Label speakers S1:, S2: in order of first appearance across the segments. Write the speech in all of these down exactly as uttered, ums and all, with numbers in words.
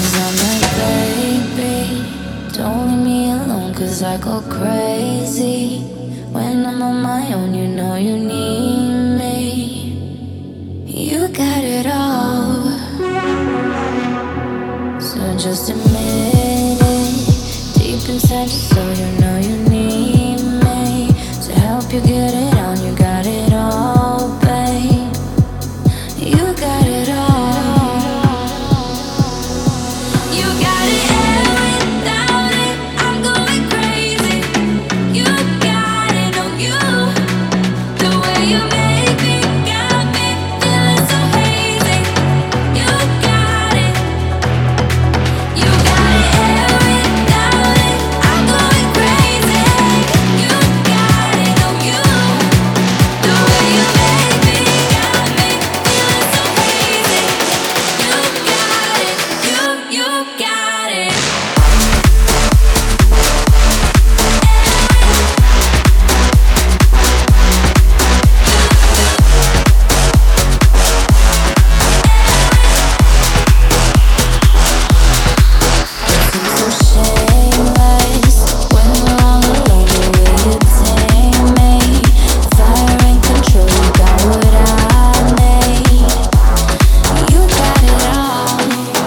S1: I'm like, baby, don't leave me alone, cause I go crazy. When I'm on my own, you know you need me. You got it all, so just admit it. Deep inside your soul, you know you need me. To help you get it on, you got it all, babe. You got it all. You got it, and without it, I'm going crazy. You got it, oh you. The way you make me got me feeling so hazy. You got it. You got it, and without it, I'm going crazy. You got it, oh you. The way you make me got me feeling so hazy. You got it, you, you got it. So shameless when we're all alone, the way you tame me. Fire and control, you got what I need. You got it all.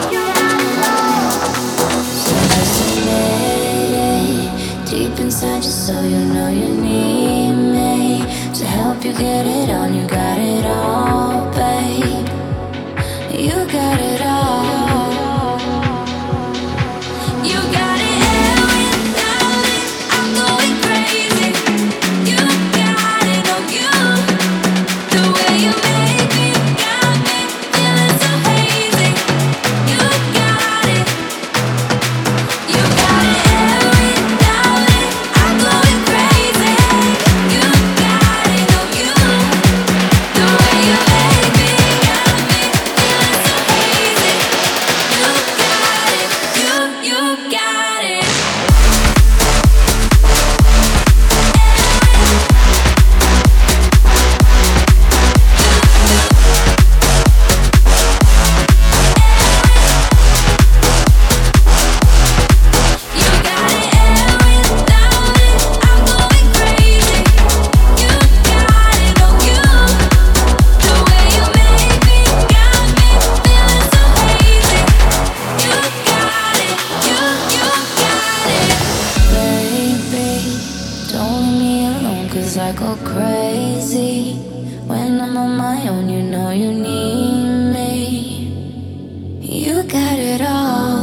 S1: So just admit it. Deep inside your soul, you know you need me. To help you get it on, you got it all, babe. You got it all. You got it, and without it, I'm going crazy. You got it, oh you. The way you make me got me feeling so hazy. You got it. You got it, and without it, I'm going crazy. You got it, oh you. The way you make me got me feeling so hazy. You got it, you, you got it. You got it, and without it, I'm going crazy. You got it, oh you. The way you make me got me feeling so hazy. You got it, you, you got it. Baby, don't leave me alone, cause I go crazy. When I'm on my own, you know you need me. You got it all.